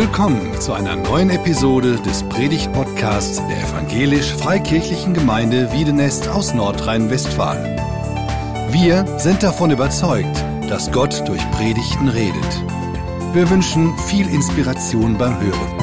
Willkommen zu einer neuen Episode des Predigt-Podcasts der Evangelisch-Freikirchlichen Gemeinde Wiedenest aus Nordrhein-Westfalen. Wir sind davon überzeugt, dass Gott durch Predigten redet. Wir wünschen viel Inspiration beim Hören.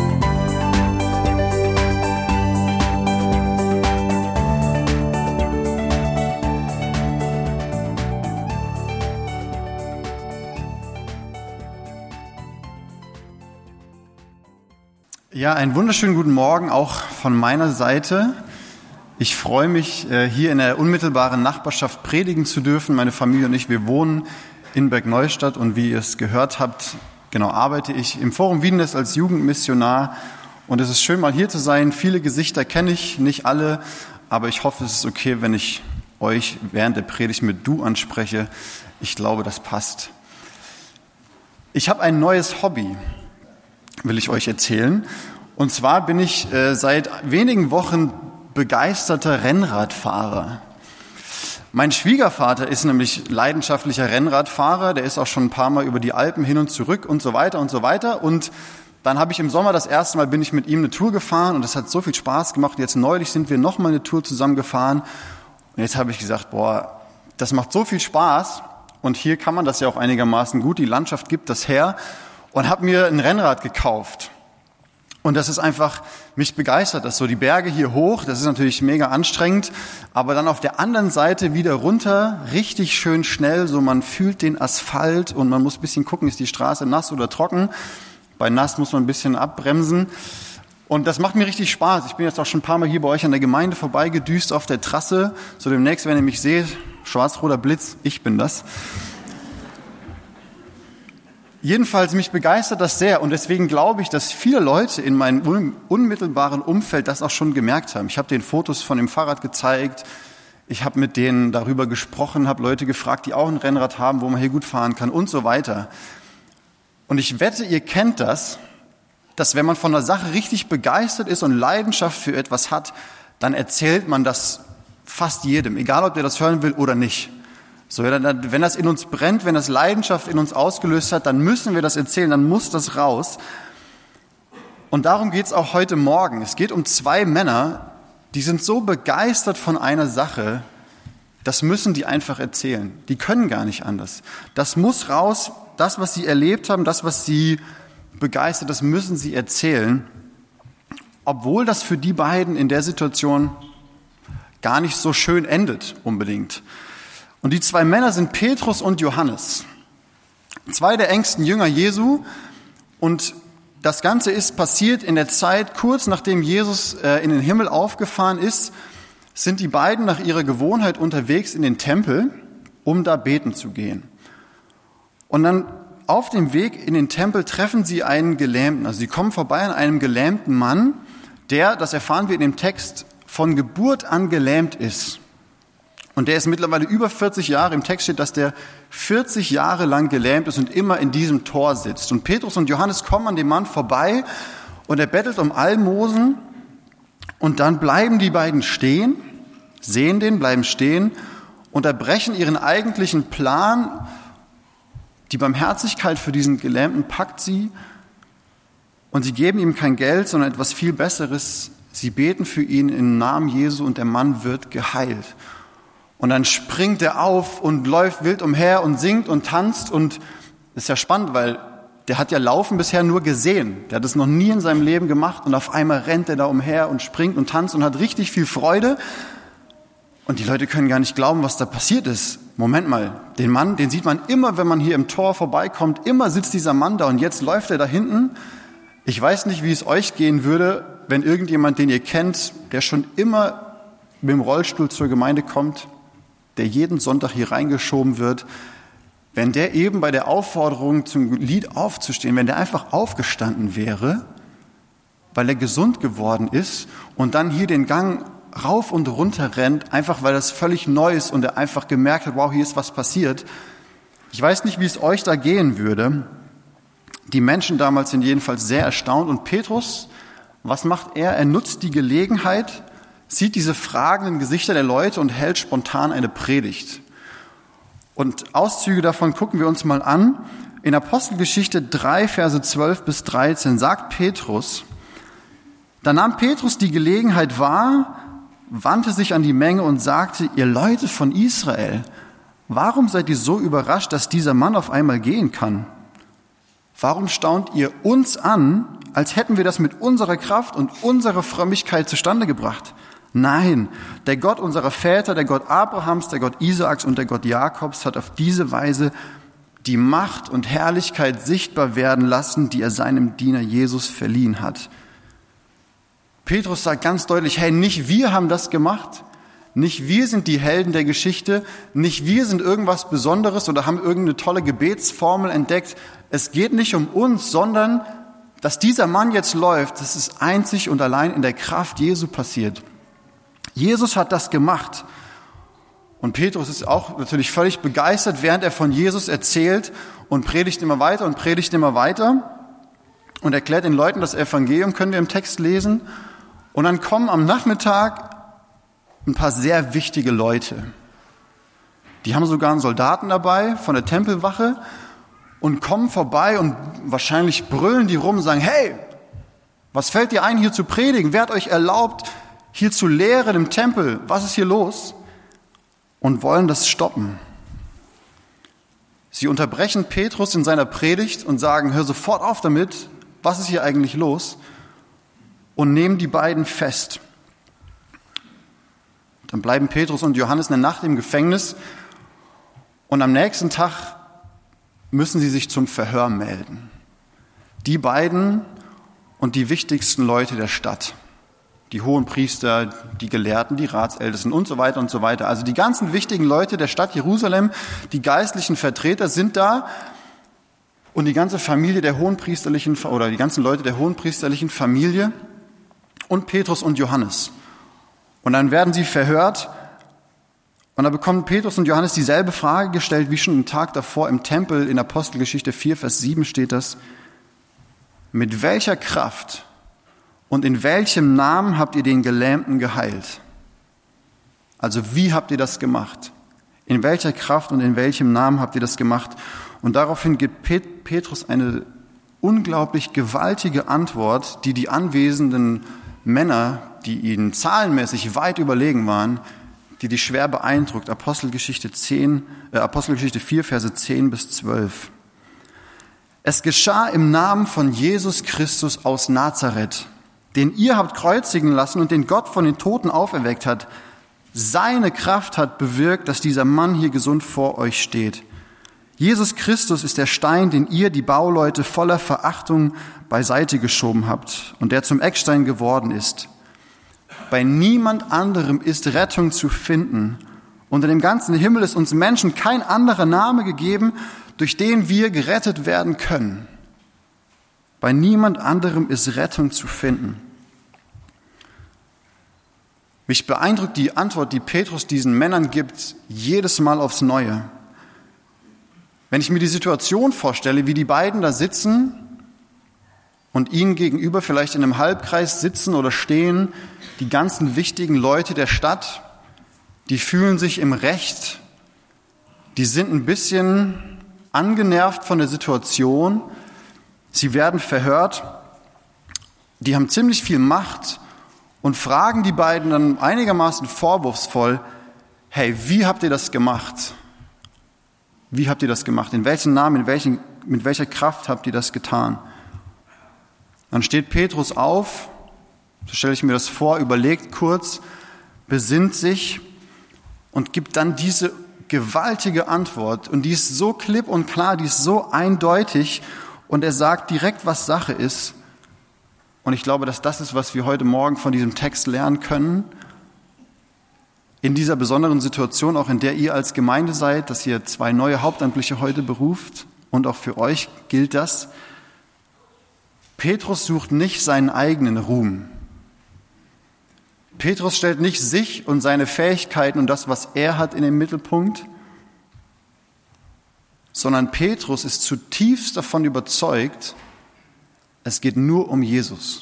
Ja, einen wunderschönen guten Morgen auch von meiner Seite. Ich freue mich, hier in der unmittelbaren Nachbarschaft predigen zu dürfen. Meine Familie und ich, wir wohnen in Bergneustadt und wie ihr es gehört habt, arbeite ich im Forum Wiedenest als Jugendmissionar. Und es ist schön, mal hier zu sein. Viele Gesichter kenne ich, nicht alle, aber ich hoffe, es ist okay, wenn ich euch während der Predigt mit Du anspreche. Ich glaube, das passt. Ich habe ein neues Hobby, will ich euch erzählen. Und zwar bin ich seit wenigen Wochen begeisterter Rennradfahrer. Mein Schwiegervater ist nämlich leidenschaftlicher Rennradfahrer. Der ist auch schon ein paar Mal über die Alpen hin und zurück und so weiter und so weiter. Und dann habe ich im Sommer das erste Mal bin ich mit ihm eine Tour gefahren und das hat so viel Spaß gemacht. Jetzt neulich sind wir nochmal eine Tour zusammen gefahren. Und jetzt habe ich gesagt, das macht so viel Spaß. Und hier kann man das ja auch einigermaßen gut. Die Landschaft gibt das her. Und habe mir ein Rennrad gekauft. Und das ist einfach, mich begeistert das so. Die Berge hier hoch, das ist natürlich mega anstrengend, aber dann auf der anderen Seite wieder runter, richtig schön schnell, so man fühlt den Asphalt und man muss ein bisschen gucken, ist die Straße nass oder trocken. Bei nass muss man ein bisschen abbremsen. Und das macht mir richtig Spaß. Ich bin jetzt auch schon ein paar Mal hier bei euch an der Gemeinde vorbeigedüst auf der Trasse. So demnächst, wenn ihr mich seht, schwarz-roter Blitz, ich bin das. Jedenfalls, mich begeistert das sehr und deswegen glaube ich, dass viele Leute in meinem unmittelbaren Umfeld das auch schon gemerkt haben. Ich habe denen Fotos von dem Fahrrad gezeigt, ich habe mit denen darüber gesprochen, habe Leute gefragt, die auch ein Rennrad haben, wo man hier gut fahren kann und so weiter. Und ich wette, ihr kennt das, dass wenn man von einer Sache richtig begeistert ist und Leidenschaft für etwas hat, dann erzählt man das fast jedem, egal ob der das hören will oder nicht. So, wenn das in uns brennt, wenn das Leidenschaft in uns ausgelöst hat, dann müssen wir das erzählen, dann muss das raus. Und darum geht es auch heute Morgen. Es geht um zwei Männer, die sind so begeistert von einer Sache, das müssen die einfach erzählen. Die können gar nicht anders. Das muss raus, das, was sie erlebt haben, das, was sie begeistert, das müssen sie erzählen. Obwohl das für die beiden in der Situation gar nicht so schön endet unbedingt. Und die zwei Männer sind Petrus und Johannes, zwei der engsten Jünger Jesu. Und das Ganze ist passiert in der Zeit, kurz nachdem Jesus in den Himmel aufgefahren ist, sind die beiden nach ihrer Gewohnheit unterwegs in den Tempel, um da beten zu gehen. Und dann auf dem Weg in den Tempel treffen sie einen Gelähmten. Also sie kommen vorbei an einem gelähmten Mann, der, das erfahren wir in dem Text, von Geburt an gelähmt ist. Und der ist mittlerweile über 40 Jahre, im Text steht, dass der 40 Jahre lang gelähmt ist und immer in diesem Tor sitzt. Und Petrus und Johannes kommen an dem Mann vorbei und er bettelt um Almosen. Und dann bleiben die beiden stehen, sehen den, bleiben stehen, unterbrechen ihren eigentlichen Plan. Die Barmherzigkeit für diesen Gelähmten packt sie und sie geben ihm kein Geld, sondern etwas viel Besseres. Sie beten für ihn im Namen Jesu und der Mann wird geheilt. Und dann springt er auf und läuft wild umher und singt und tanzt. Und das ist ja spannend, weil der hat ja Laufen bisher nur gesehen. Der hat es noch nie in seinem Leben gemacht. Und auf einmal rennt er da umher und springt und tanzt und hat richtig viel Freude. Und die Leute können gar nicht glauben, was da passiert ist. Moment mal, den Mann, den sieht man immer, wenn man hier im Tor vorbeikommt. Immer sitzt dieser Mann da und jetzt läuft er da hinten. Ich weiß nicht, wie es euch gehen würde, wenn irgendjemand, den ihr kennt, der schon immer mit dem Rollstuhl zur Gemeinde kommt, der jeden Sonntag hier reingeschoben wird, wenn der eben bei der Aufforderung zum Lied aufzustehen, wenn der einfach aufgestanden wäre, weil er gesund geworden ist und dann hier den Gang rauf und runter rennt, einfach weil das völlig neu ist und er einfach gemerkt hat, wow, hier ist was passiert. Ich weiß nicht, wie es euch da gehen würde. Die Menschen damals sind jedenfalls sehr erstaunt und Petrus, was macht er? Er nutzt die Gelegenheit, sieht diese fragenden Gesichter der Leute und hält spontan eine Predigt. Und Auszüge davon gucken wir uns mal an. in Apostelgeschichte 3, Verse 12 bis 13 sagt Petrus: Da nahm Petrus die Gelegenheit wahr, wandte sich an die Menge und sagte: Ihr Leute von Israel, warum seid ihr so überrascht, dass dieser Mann auf einmal gehen kann? Warum staunt ihr uns an, als hätten wir das mit unserer Kraft und unserer Frömmigkeit zustande gebracht? Nein, der Gott unserer Väter, der Gott Abrahams, der Gott Isaaks und der Gott Jakobs hat auf diese Weise die Macht und Herrlichkeit sichtbar werden lassen, die er seinem Diener Jesus verliehen hat. Petrus sagt ganz deutlich: Hey, nicht wir haben das gemacht, nicht wir sind die Helden der Geschichte, nicht wir sind irgendwas Besonderes oder haben irgendeine tolle Gebetsformel entdeckt. Es geht nicht um uns, sondern dass dieser Mann jetzt läuft, das ist einzig und allein in der Kraft Jesu passiert. Jesus hat das gemacht. Und Petrus ist auch natürlich völlig begeistert, während er von Jesus erzählt und predigt immer weiter und erklärt den Leuten das Evangelium, können wir im Text lesen. Und dann kommen am Nachmittag ein paar sehr wichtige Leute. Die haben sogar einen Soldaten dabei von der Tempelwache und kommen vorbei und wahrscheinlich brüllen die rum und sagen: Hey, was fällt dir ein, hier zu predigen? Wer hat euch erlaubt, hier zu lehren im Tempel? Was ist hier los? Und wollen das stoppen. Sie unterbrechen Petrus in seiner Predigt und sagen: Hör sofort auf damit, was ist hier eigentlich los? Und nehmen die beiden fest. Dann bleiben Petrus und Johannes eine Nacht im Gefängnis und am nächsten Tag müssen sie sich zum Verhör melden. Die beiden und die wichtigsten Leute der Stadt. Die Hohenpriester, die Gelehrten, die Ratsältesten und so weiter und so weiter. Also die ganzen wichtigen Leute der Stadt Jerusalem, die geistlichen Vertreter sind da und die ganze Familie der hohenpriesterlichen, oder die ganzen Leute der hohenpriesterlichen Familie und Petrus und Johannes. Und dann werden sie verhört und dann bekommen Petrus und Johannes dieselbe Frage gestellt, wie schon am Tag davor im Tempel. In Apostelgeschichte 4, Vers 7 steht das: Mit welcher Kraft und in welchem Namen habt ihr den Gelähmten geheilt? Also wie habt ihr das gemacht? In welcher Kraft und in welchem Namen habt ihr das gemacht? Und daraufhin gibt Petrus eine unglaublich gewaltige Antwort, die die anwesenden Männer, die ihnen zahlenmäßig weit überlegen waren, die schwer beeindruckt. Apostelgeschichte 4, Verse 10 bis 12. Es geschah im Namen von Jesus Christus aus Nazareth, den ihr habt kreuzigen lassen und den Gott von den Toten auferweckt hat. Seine Kraft hat bewirkt, dass dieser Mann hier gesund vor euch steht. Jesus Christus ist der Stein, den ihr, die Bauleute, voller Verachtung beiseite geschoben habt und der zum Eckstein geworden ist. Bei niemand anderem ist Rettung zu finden. Unter dem ganzen Himmel ist uns Menschen kein anderer Name gegeben, durch den wir gerettet werden können. Bei niemand anderem ist Rettung zu finden. Mich beeindruckt die Antwort, die Petrus diesen Männern gibt, jedes Mal aufs Neue. Wenn ich mir die Situation vorstelle, wie die beiden da sitzen und ihnen gegenüber vielleicht in einem Halbkreis sitzen oder stehen, die ganzen wichtigen Leute der Stadt, die fühlen sich im Recht, die sind ein bisschen angenervt von der Situation, sie werden verhört, die haben ziemlich viel Macht und fragen die beiden dann einigermaßen vorwurfsvoll: Hey, wie habt ihr das gemacht? Wie habt ihr das gemacht? In welchem Namen, mit welcher Kraft habt ihr das getan? Dann steht Petrus auf, so stelle ich mir das vor, überlegt kurz, besinnt sich und gibt dann diese gewaltige Antwort. Und die ist so klipp und klar, die ist so eindeutig und er sagt direkt, was Sache ist. Und ich glaube, dass das ist, was wir heute Morgen von diesem Text lernen können. In dieser besonderen Situation, auch in der ihr als Gemeinde seid, dass ihr 2 neue Hauptamtliche heute beruft und auch für euch gilt das. Petrus sucht nicht seinen eigenen Ruhm. Petrus stellt nicht sich und seine Fähigkeiten und das, was er hat, in den Mittelpunkt, sondern Petrus ist zutiefst davon überzeugt, es geht nur um Jesus.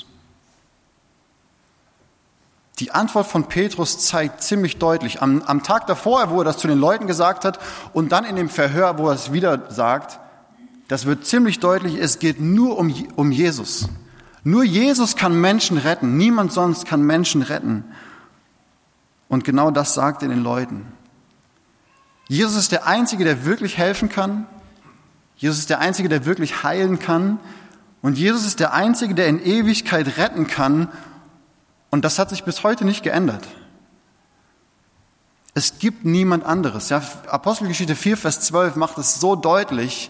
Die Antwort von Petrus zeigt ziemlich deutlich, am Tag davor, wo er das zu den Leuten gesagt hat und dann in dem Verhör, wo er es wieder sagt, das wird ziemlich deutlich, es geht nur um Jesus. Nur Jesus kann Menschen retten, niemand sonst kann Menschen retten. Und genau das sagt er den Leuten. Jesus ist der Einzige, der wirklich helfen kann. Jesus ist der Einzige, der wirklich heilen kann. Und Jesus ist der Einzige, der in Ewigkeit retten kann. Und das hat sich bis heute nicht geändert. Es gibt niemand anderes. Ja, Apostelgeschichte 4, Vers 12 macht es so deutlich.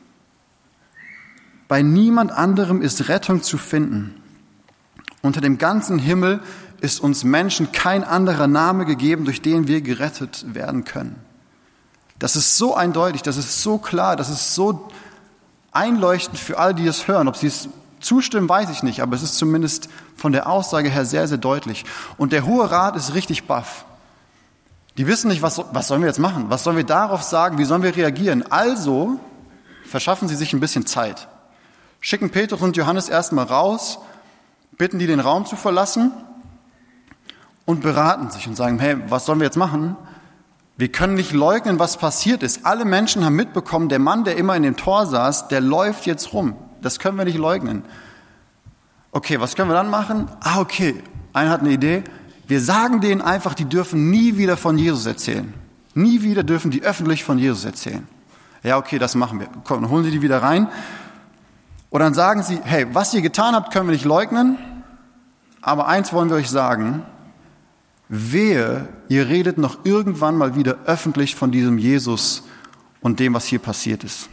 Bei niemand anderem ist Rettung zu finden. Unter dem ganzen Himmel ist uns Menschen kein anderer Name gegeben, durch den wir gerettet werden können. Das ist so eindeutig, das ist so klar, das ist so einleuchtend für all die es hören. Ob sie es zustimmen, weiß ich nicht, aber es ist zumindest von der Aussage her sehr, sehr deutlich. Und der Hohe Rat ist richtig baff. Die wissen nicht, was sollen wir jetzt machen? Was sollen wir darauf sagen? Wie sollen wir reagieren? Also verschaffen sie sich ein bisschen Zeit. Schicken Petrus und Johannes erstmal raus, bitten die, den Raum zu verlassen und beraten sich und sagen, hey, was sollen wir jetzt machen? Wir können nicht leugnen, was passiert ist. Alle Menschen haben mitbekommen, der Mann, der immer in dem Tor saß, der läuft jetzt rum. Das können wir nicht leugnen. Okay, was können wir dann machen? Okay, einer hat eine Idee. Wir sagen denen einfach, die dürfen nie wieder von Jesus erzählen. Nie wieder dürfen die öffentlich von Jesus erzählen. Ja, okay, das machen wir. Komm, dann holen sie die wieder rein. Und dann sagen sie, hey, was ihr getan habt, können wir nicht leugnen, aber eins wollen wir euch sagen, wehe, ihr redet noch irgendwann mal wieder öffentlich von diesem Jesus und dem, was hier passiert ist.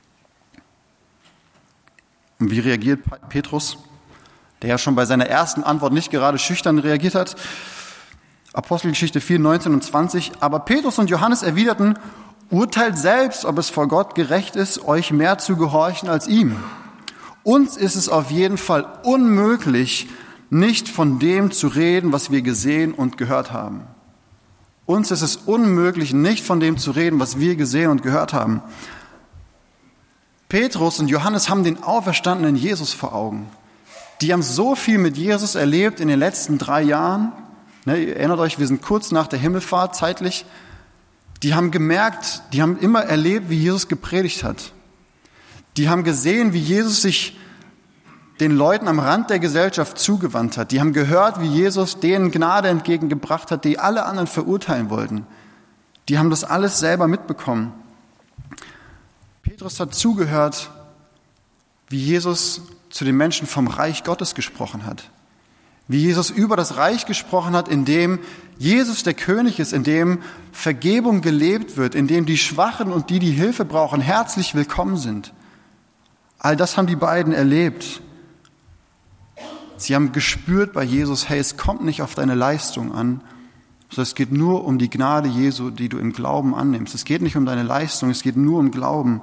Und wie reagiert Petrus, der ja schon bei seiner ersten Antwort nicht gerade schüchtern reagiert hat? Apostelgeschichte 4, 19 und 20. Aber Petrus und Johannes erwiderten, urteilt selbst, ob es vor Gott gerecht ist, euch mehr zu gehorchen als ihm. Uns ist es auf jeden Fall unmöglich, nicht von dem zu reden, was wir gesehen und gehört haben. Uns ist es unmöglich, nicht von dem zu reden, was wir gesehen und gehört haben. Petrus und Johannes haben den auferstandenen Jesus vor Augen. Die haben so viel mit Jesus erlebt in den letzten 3 Jahren. Ihr erinnert euch, wir sind kurz nach der Himmelfahrt zeitlich. Die haben gemerkt, die haben immer erlebt, wie Jesus gepredigt hat. Die haben gesehen, wie Jesus sich den Leuten am Rand der Gesellschaft zugewandt hat. Die haben gehört, wie Jesus denen Gnade entgegengebracht hat, die alle anderen verurteilen wollten. Die haben das alles selber mitbekommen. Petrus hat zugehört, wie Jesus zu den Menschen vom Reich Gottes gesprochen hat. Wie Jesus über das Reich gesprochen hat, in dem Jesus der König ist, in dem Vergebung gelebt wird, in dem die Schwachen und die Hilfe brauchen, herzlich willkommen sind. All das haben die beiden erlebt. Sie haben gespürt bei Jesus, hey, es kommt nicht auf deine Leistung an, sondern es geht nur um die Gnade Jesu, die du im Glauben annimmst. Es geht nicht um deine Leistung, es geht nur um Glauben.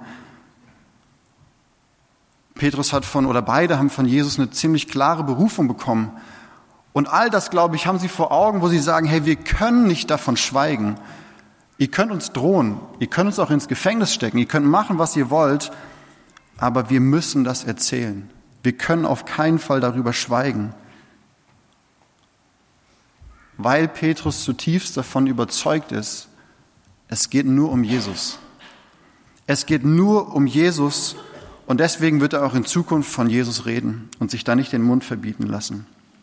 Petrus beide haben von Jesus eine ziemlich klare Berufung bekommen. Und all das, glaube ich, haben sie vor Augen, wo sie sagen, hey, wir können nicht davon schweigen. Ihr könnt uns drohen, ihr könnt uns auch ins Gefängnis stecken, ihr könnt machen, was ihr wollt, aber wir müssen das erzählen. Wir können auf keinen Fall darüber schweigen. Weil Petrus zutiefst davon überzeugt ist, es geht nur um Jesus. Es geht nur um Jesus und deswegen wird er auch in Zukunft von Jesus reden und sich da nicht den Mund verbieten lassen.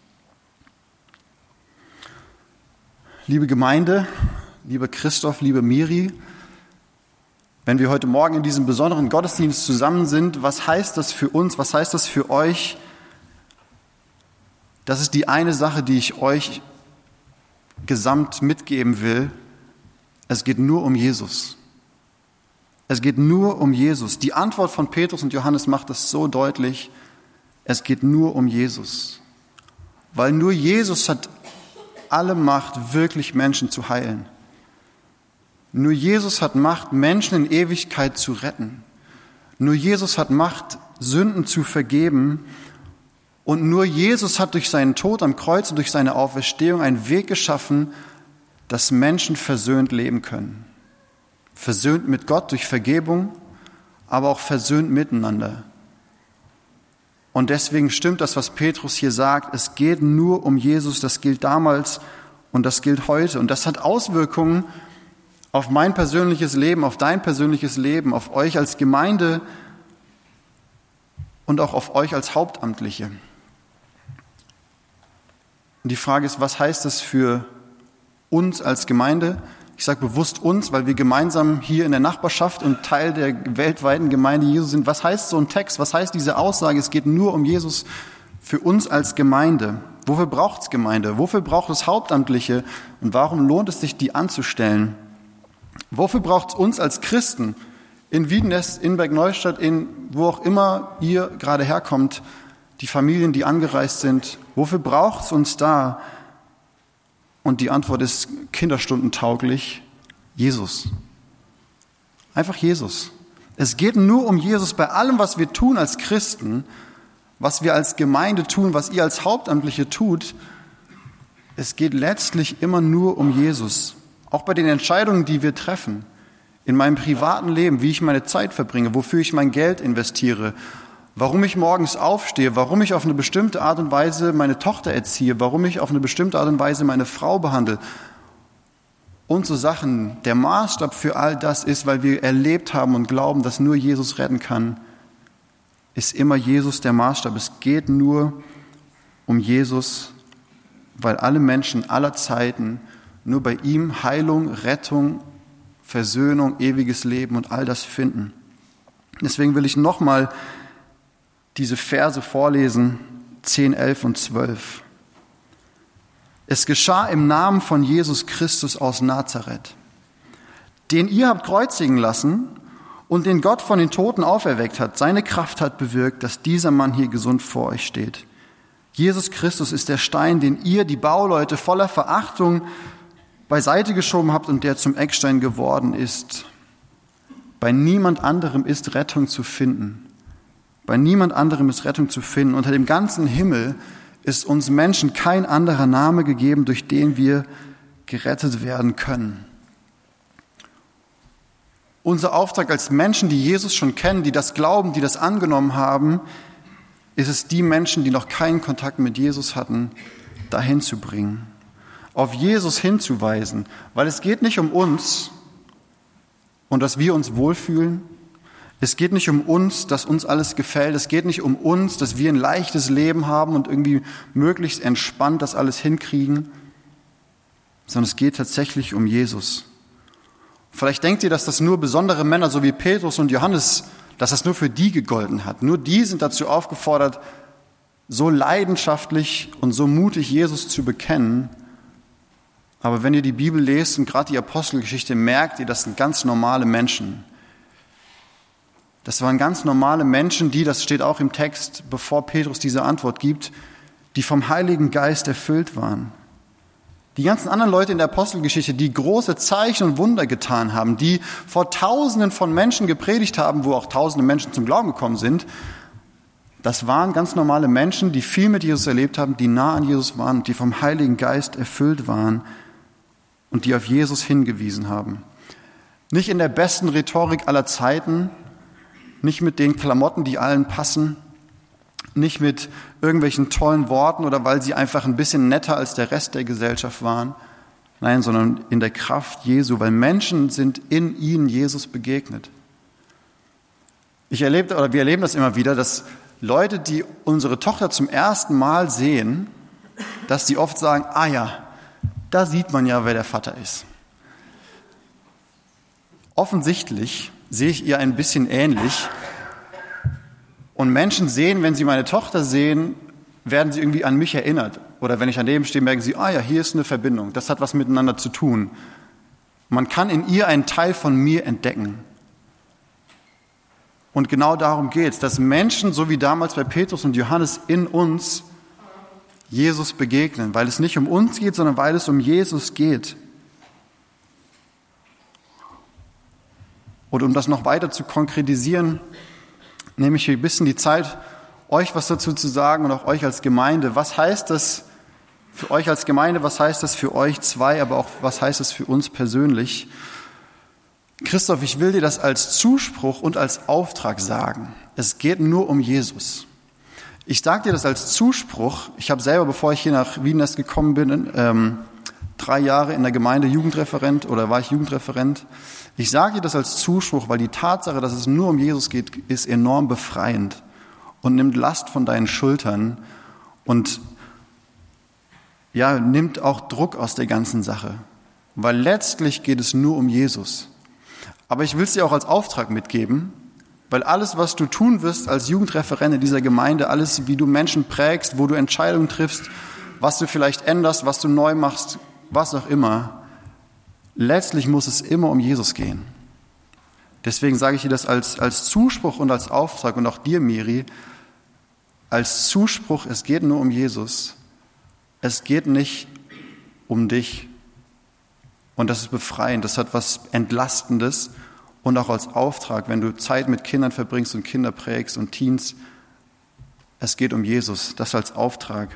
Liebe Gemeinde, lieber Christoph, liebe Miri, wenn wir heute Morgen in diesem besonderen Gottesdienst zusammen sind, was heißt das für uns, was heißt das für euch? Das ist die eine Sache, die ich euch gesamt mitgeben will. Es geht nur um Jesus. Es geht nur um Jesus. Die Antwort von Petrus und Johannes macht es so deutlich. Es geht nur um Jesus. Weil nur Jesus hat alle Macht, wirklich Menschen zu heilen. Nur Jesus hat Macht, Menschen in Ewigkeit zu retten. Nur Jesus hat Macht, Sünden zu vergeben. Und nur Jesus hat durch seinen Tod am Kreuz und durch seine Auferstehung einen Weg geschaffen, dass Menschen versöhnt leben können. Versöhnt mit Gott durch Vergebung, aber auch versöhnt miteinander. Und deswegen stimmt das, was Petrus hier sagt. Es geht nur um Jesus. Das gilt damals und das gilt heute. Und das hat Auswirkungen auf mein persönliches Leben, auf dein persönliches Leben, auf euch als Gemeinde und auch auf euch als Hauptamtliche. Und die Frage ist, was heißt das für uns als Gemeinde? Ich sage bewusst uns, weil wir gemeinsam hier in der Nachbarschaft und Teil der weltweiten Gemeinde Jesu sind. Was heißt so ein Text? Was heißt diese Aussage? Es geht nur um Jesus für uns als Gemeinde. Wofür braucht es Gemeinde? Wofür braucht es Hauptamtliche? Und warum lohnt es sich, die anzustellen? Wofür braucht es uns als Christen in Wiedenest, in Bergneustadt, in wo auch immer ihr gerade herkommt, die Familien, die angereist sind? Wofür braucht es uns da? Und die Antwort ist kinderstundentauglich: Jesus. Einfach Jesus. Es geht nur um Jesus bei allem, was wir tun als Christen, was wir als Gemeinde tun, was ihr als Hauptamtliche tut. Es geht letztlich immer nur um Jesus. Auch bei den Entscheidungen, die wir treffen. In meinem privaten Leben, wie ich meine Zeit verbringe, wofür ich mein Geld investiere, warum ich morgens aufstehe, warum ich auf eine bestimmte Art und Weise meine Tochter erziehe, warum ich auf eine bestimmte Art und Weise meine Frau behandle. Und so Sachen. Der Maßstab für all das ist, weil wir erlebt haben und glauben, dass nur Jesus retten kann, ist immer Jesus der Maßstab. Es geht nur um Jesus, weil alle Menschen aller Zeiten nur bei ihm Heilung, Rettung, Versöhnung, ewiges Leben und all das finden. Deswegen will ich nochmal diese Verse vorlesen, 10, 11 und 12. Es geschah im Namen von Jesus Christus aus Nazareth, den ihr habt kreuzigen lassen und den Gott von den Toten auferweckt hat. Seine Kraft hat bewirkt, dass dieser Mann hier gesund vor euch steht. Jesus Christus ist der Stein, den ihr, die Bauleute, voller Verachtung beiseite geschoben habt und der zum Eckstein geworden ist. Bei niemand anderem ist Rettung zu finden. Bei niemand anderem ist Rettung zu finden. Unter dem ganzen Himmel ist uns Menschen kein anderer Name gegeben, durch den wir gerettet werden können. Unser Auftrag als Menschen, die Jesus schon kennen, die das glauben, die das angenommen haben, ist es, die Menschen, die noch keinen Kontakt mit Jesus hatten, dahin zu bringen. Auf Jesus hinzuweisen, weil es geht nicht um uns und dass wir uns wohlfühlen. Es geht nicht um uns, dass uns alles gefällt. Es geht nicht um uns, dass wir ein leichtes Leben haben und irgendwie möglichst entspannt das alles hinkriegen, sondern es geht tatsächlich um Jesus. Vielleicht denkt ihr, dass das nur besondere Männer, so wie Petrus und Johannes, dass das nur für die gegolten hat. Nur die sind dazu aufgefordert, so leidenschaftlich und so mutig Jesus zu bekennen. Aber wenn ihr die Bibel lest und gerade die Apostelgeschichte, merkt ihr, das sind ganz normale Menschen. Das waren ganz normale Menschen, die, das steht auch im Text, bevor Petrus diese Antwort gibt, die vom Heiligen Geist erfüllt waren. Die ganzen anderen Leute in der Apostelgeschichte, die große Zeichen und Wunder getan haben, die vor Tausenden von Menschen gepredigt haben, wo auch Tausende Menschen zum Glauben gekommen sind, das waren ganz normale Menschen, die viel mit Jesus erlebt haben, die nah an Jesus waren, die vom Heiligen Geist erfüllt waren und die auf Jesus hingewiesen haben. Nicht in der besten Rhetorik aller Zeiten, nicht mit den Klamotten, die allen passen, nicht mit irgendwelchen tollen Worten oder weil sie einfach ein bisschen netter als der Rest der Gesellschaft waren. Nein, sondern in der Kraft Jesu, weil Menschen sind in ihnen Jesus begegnet. Wir erleben das immer wieder, dass Leute, die unsere Tochter zum ersten Mal sehen, dass die oft sagen, ah ja, da sieht man ja, wer der Vater ist. Offensichtlich sehe ich ihr ein bisschen ähnlich. Und Menschen sehen, wenn sie meine Tochter sehen, werden sie irgendwie an mich erinnert. Oder wenn ich daneben stehe, merken sie, ah ja, hier ist eine Verbindung. Das hat was miteinander zu tun. Man kann in ihr einen Teil von mir entdecken. Und genau darum geht es, dass Menschen, so wie damals bei Petrus und Johannes, in uns Jesus begegnen. Weil es nicht um uns geht, sondern weil es um Jesus geht. Und um das noch weiter zu konkretisieren, nehme ich hier ein bisschen die Zeit, euch was dazu zu sagen und auch euch als Gemeinde. Was heißt das für euch als Gemeinde? Was heißt das für euch zwei? Aber auch was heißt das für uns persönlich? Christoph, ich will dir das als Zuspruch und als Auftrag sagen. Es geht nur um Jesus. Ich sage dir das als Zuspruch. Ich habe selber, bevor ich hier nach Wiedenest gekommen bin, 3 Jahre in der Gemeinde Jugendreferent oder war ich Jugendreferent. Ich sage dir das als Zuspruch, weil die Tatsache, dass es nur um Jesus geht, ist enorm befreiend und nimmt Last von deinen Schultern und nimmt auch Druck aus der ganzen Sache. Weil letztlich geht es nur um Jesus. Aber ich will es dir auch als Auftrag mitgeben, weil alles, was du tun wirst als Jugendreferent in dieser Gemeinde, alles, wie du Menschen prägst, wo du Entscheidungen triffst, was du vielleicht änderst, was du neu machst, was auch immer, letztlich muss es immer um Jesus gehen. Deswegen sage ich dir das als Zuspruch und als Auftrag und auch dir, Miri, als Zuspruch, es geht nur um Jesus. Es geht nicht um dich. Und das ist befreiend, das hat was Entlastendes und auch als Auftrag, wenn du Zeit mit Kindern verbringst und Kinder prägst und Teens, es geht um Jesus, das als Auftrag.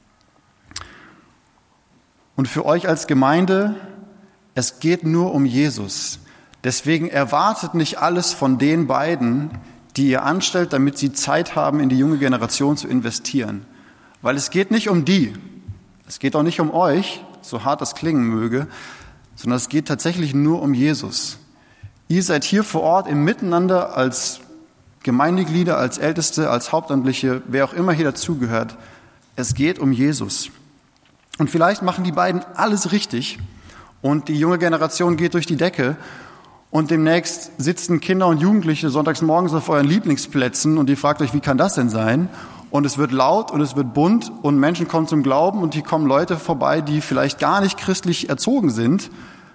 Und für euch als Gemeinde, es geht nur um Jesus. Deswegen erwartet nicht alles von den beiden, die ihr anstellt, damit sie Zeit haben, in die junge Generation zu investieren. Weil es geht nicht um die, es geht auch nicht um euch, so hart das klingen möge, sondern es geht tatsächlich nur um Jesus. Ihr seid hier vor Ort im Miteinander als Gemeindeglieder, als Älteste, als Hauptamtliche, wer auch immer hier dazugehört. Es geht um Jesus. Und vielleicht machen die beiden alles richtig und die junge Generation geht durch die Decke und demnächst sitzen Kinder und Jugendliche sonntags morgens auf euren Lieblingsplätzen und ihr fragt euch, wie kann das denn sein? Und es wird laut und es wird bunt und Menschen kommen zum Glauben und hier kommen Leute vorbei, die vielleicht gar nicht christlich erzogen sind.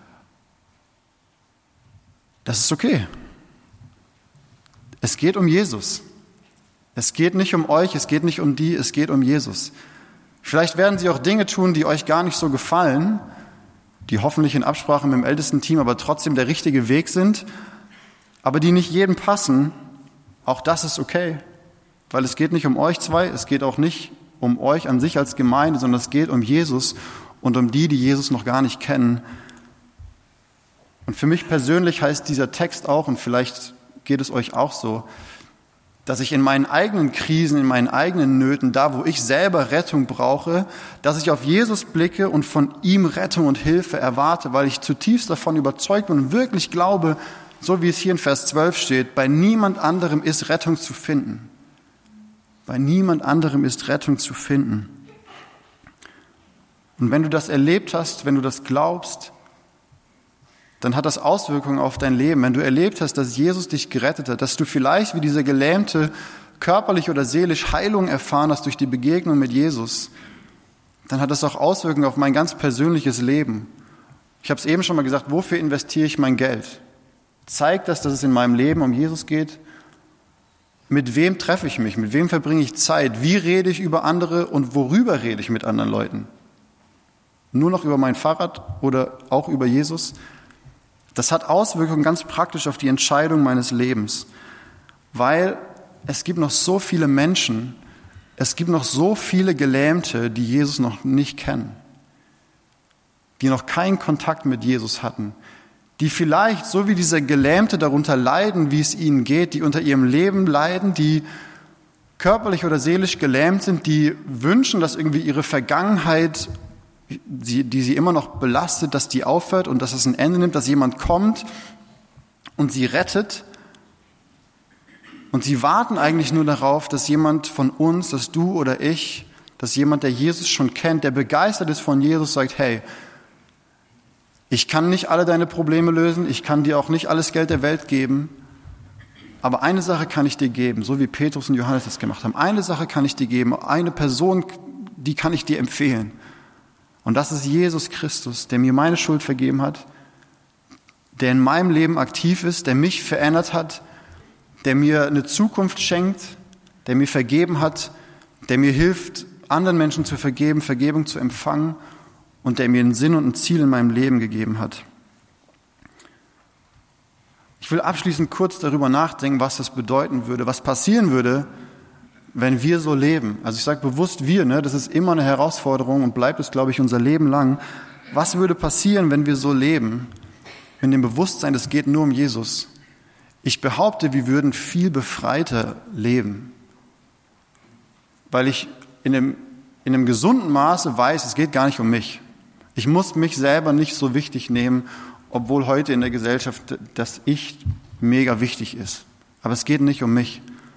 Das ist okay. Es geht um Jesus. Es geht nicht um euch, es geht nicht um die, es geht um Jesus. Vielleicht werden sie auch Dinge tun, die euch gar nicht so gefallen, die hoffentlich in Absprache mit dem Ältestenteam aber trotzdem der richtige Weg sind, aber die nicht jedem passen. Auch das ist okay, weil es geht nicht um euch zwei, es geht auch nicht um euch an sich als Gemeinde, sondern es geht um Jesus und um die Jesus noch gar nicht kennen. Und für mich persönlich heißt dieser Text auch, und vielleicht geht es euch auch so, dass ich in meinen eigenen Krisen, in meinen eigenen Nöten, da wo ich selber Rettung brauche, dass ich auf Jesus blicke und von ihm Rettung und Hilfe erwarte, weil ich zutiefst davon überzeugt bin und wirklich glaube, so wie es hier in Vers 12 steht, bei niemand anderem ist Rettung zu finden. Bei niemand anderem ist Rettung zu finden. Und wenn du das erlebt hast, wenn du das glaubst, dann hat das Auswirkungen auf dein Leben. Wenn du erlebt hast, dass Jesus dich gerettet hat, dass du vielleicht wie dieser Gelähmte körperlich oder seelisch Heilung erfahren hast durch die Begegnung mit Jesus, dann hat das auch Auswirkungen auf mein ganz persönliches Leben. Ich habe es eben schon mal gesagt, wofür investiere ich mein Geld? Zeigt das, dass es in meinem Leben um Jesus geht? Mit wem treffe ich mich? Mit wem verbringe ich Zeit? Wie rede ich über andere und worüber rede ich mit anderen Leuten? Nur noch über mein Fahrrad oder auch über Jesus? Das hat Auswirkungen ganz praktisch auf die Entscheidung meines Lebens, weil es gibt noch so viele Menschen, es gibt noch so viele Gelähmte, die Jesus noch nicht kennen, die noch keinen Kontakt mit Jesus hatten, die vielleicht, so wie dieser Gelähmte, darunter leiden, wie es ihnen geht, die unter ihrem Leben leiden, die körperlich oder seelisch gelähmt sind, die wünschen, dass irgendwie ihre Vergangenheit, die sie immer noch belastet, dass die aufhört und dass es ein Ende nimmt, dass jemand kommt und sie rettet. Und sie warten eigentlich nur darauf, dass jemand von uns, dass du oder ich, dass jemand, der Jesus schon kennt, der begeistert ist von Jesus, sagt, hey, ich kann nicht alle deine Probleme lösen, ich kann dir auch nicht alles Geld der Welt geben, aber eine Sache kann ich dir geben, so wie Petrus und Johannes das gemacht haben. Eine Sache kann ich dir geben, eine Person, die kann ich dir empfehlen. Und das ist Jesus Christus, der mir meine Schuld vergeben hat, der in meinem Leben aktiv ist, der mich verändert hat, der mir eine Zukunft schenkt, der mir vergeben hat, der mir hilft, anderen Menschen zu vergeben, Vergebung zu empfangen und der mir einen Sinn und ein Ziel in meinem Leben gegeben hat. Ich will abschließend kurz darüber nachdenken, was das bedeuten würde, was passieren würde, wenn wir so leben. Also ich sage bewusst wir, das ist immer eine Herausforderung und bleibt es, glaube ich, unser Leben lang. Was würde passieren, wenn wir so leben, in dem Bewusstsein, es geht nur um Jesus? Ich behaupte, wir würden viel befreiter leben, weil ich in einem gesunden Maße weiß, es geht gar nicht um mich. Ich muss mich selber nicht so wichtig nehmen, obwohl heute in der Gesellschaft das Ich mega wichtig ist. Aber es geht nicht um mich.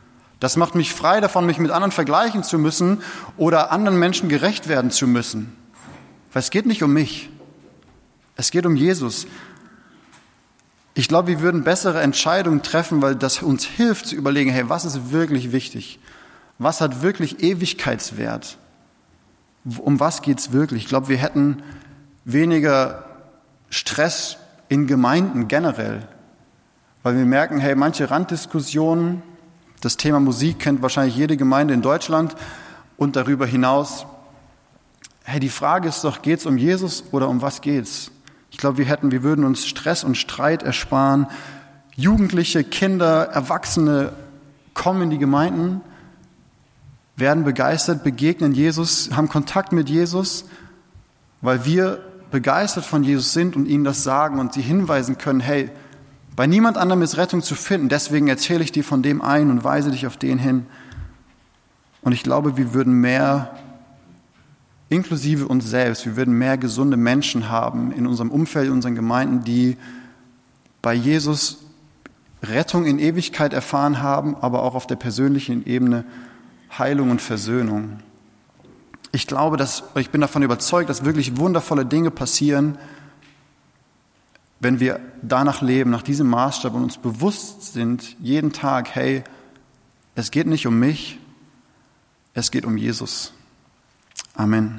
Das macht mich frei davon, mich mit anderen vergleichen zu müssen oder anderen Menschen gerecht werden zu müssen. Weil es geht nicht um mich. Es geht um Jesus. Ich glaube, wir würden bessere Entscheidungen treffen, weil das uns hilft zu überlegen, hey, was ist wirklich wichtig? Was hat wirklich Ewigkeitswert? Um was geht's wirklich? Ich glaube, wir hätten weniger Stress in Gemeinden generell, weil wir merken, hey, manche Randdiskussionen, das Thema Musik kennt wahrscheinlich jede Gemeinde in Deutschland und darüber hinaus. Hey, die Frage ist doch, geht's um Jesus oder um was geht's? Ich glaube, wir würden uns Stress und Streit ersparen. Jugendliche, Kinder, Erwachsene kommen in die Gemeinden, werden begeistert, begegnen Jesus, haben Kontakt mit Jesus, weil wir begeistert von Jesus sind und ihnen das sagen und sie hinweisen können, hey, bei niemand anderem ist Rettung zu finden, deswegen erzähle ich dir von dem einen und weise dich auf den hin. Und ich glaube, wir würden mehr, inklusive uns selbst, wir würden mehr gesunde Menschen haben in unserem Umfeld, in unseren Gemeinden, die bei Jesus Rettung in Ewigkeit erfahren haben, aber auch auf der persönlichen Ebene Heilung und Versöhnung. Ich bin davon überzeugt, dass wirklich wundervolle Dinge passieren, wenn wir danach leben, nach diesem Maßstab und uns bewusst sind, jeden Tag, hey, es geht nicht um mich, es geht um Jesus. Amen.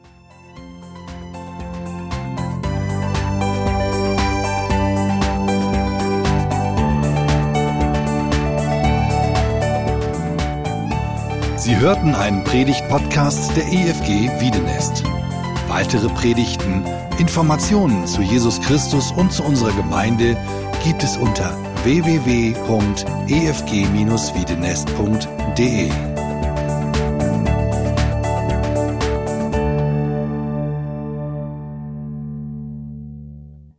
Sie hörten einen Predigt-Podcast der EFG Wiedenest. Weitere Predigten, Informationen zu Jesus Christus und zu unserer Gemeinde gibt es unter www.efg-wiedenest.de.